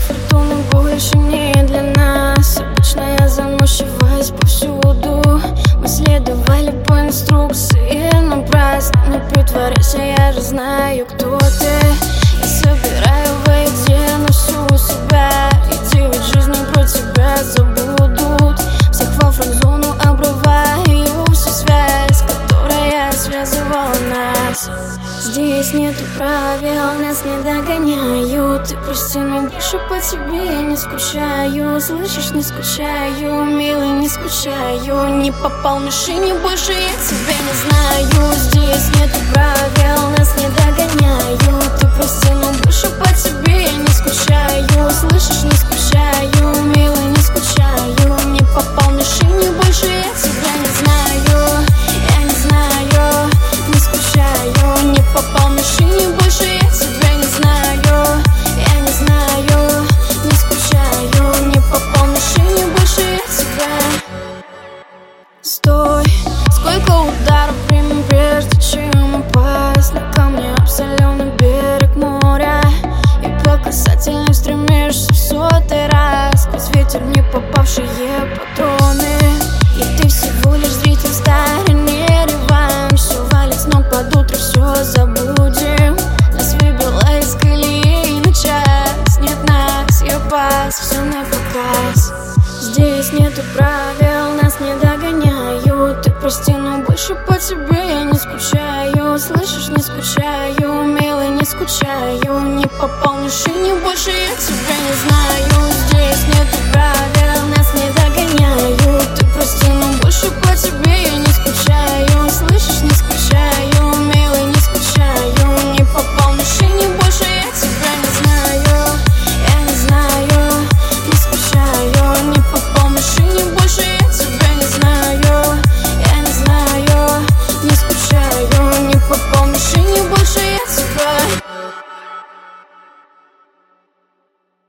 фортуна больше не для нас. Обычно я замучиваюсь повсюду. Мы следовали по инструкции напрасно. Не притворяйся, я же знаю, кто ты. Я собираю воедино всю себя. И 9 жизней про тебя забудут. Всех во френд-зону обрываю всю связь, которая связывала нас. Здесь нету правил, нас не догоняют. Ты прости, но больше по тебе я не скучаю. Слышишь, не скучаю, милый, не скучаю. Не попал в машине, больше я тебя не знаю. Здесь нету правил, нас не догоняют. Ты прости, но больше по тебе я не скучаю. Слышишь, не скучаю, милый, не скучаю. Не попал в машине, больше я тебя не знаю. Я не знаю, не скучаю. Не попал в машине, больше я тебя не знаю. Я не знаю, не скучаю. Не попал в машине, больше я тебя. Стой, сколько ударов примем, прежде чем упасть на камни, абсолютно берег моря. И по касательной стремишься в 100-й раз сквозь ветер не попавшие патроны. И ты всего лишь зритель в стороне, реванш. Все валит с ног под утро, все забудем. Нас выбило из колеи на час. Нет нас, я пас, все на показ. Здесь нету правил, нас не догоняют. Ты прости, но больше по тебе я не скучаю. Слышишь, не скучаю, милый, не скучаю. Не попал в машине, больше я тебя не знаю.